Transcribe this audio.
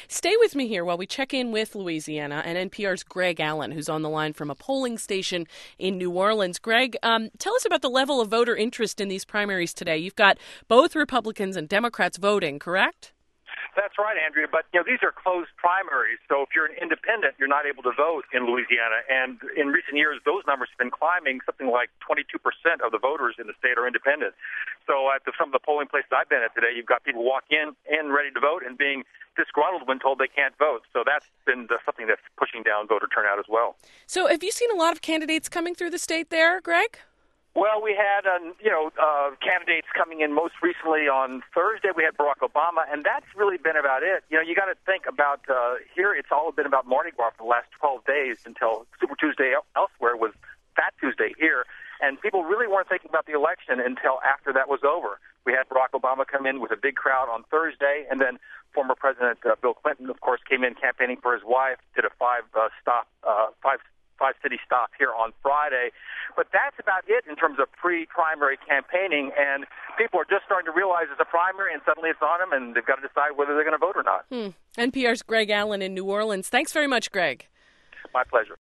Stay with me here while we check in with Louisiana and NPR's Greg Allen, who's on the line from a polling station in New Orleans. Greg, tell us about the level of voter interest in these primaries today. You've got both Republicans and Democrats voting, correct? That's right, Andrea. But, these are closed primaries. So if you're an independent, you're not able to vote in Louisiana. And in recent years, those numbers have been climbing. Something like 22% of the voters in the state are independent. So at some of the polling places I've been at today, you've got people walk in ready to vote and being disgruntled when told they can't vote. So that's been something that's pushing down voter turnout as well. So have you seen a lot of candidates coming through the state there, Greg? Well, we had, candidates coming in. Most recently on Thursday, we had Barack Obama, and that's really been about it. You got to think about here, it's all been about Mardi Gras for the last 12 days until Super Tuesday elsewhere was Fat Tuesday here. And people really weren't thinking about the election until after that was over. We had Barack Obama come in with a big crowd on Thursday, and then former President Bill Clinton, of course, came in campaigning for his wife, did a five-city stop here on Friday. But that's about it in terms of pre-primary campaigning, and people are just starting to realize it's a primary, and suddenly it's on them, and they've got to decide whether they're going to vote or not. NPR's Greg Allen in New Orleans. Thanks very much, Greg. My pleasure.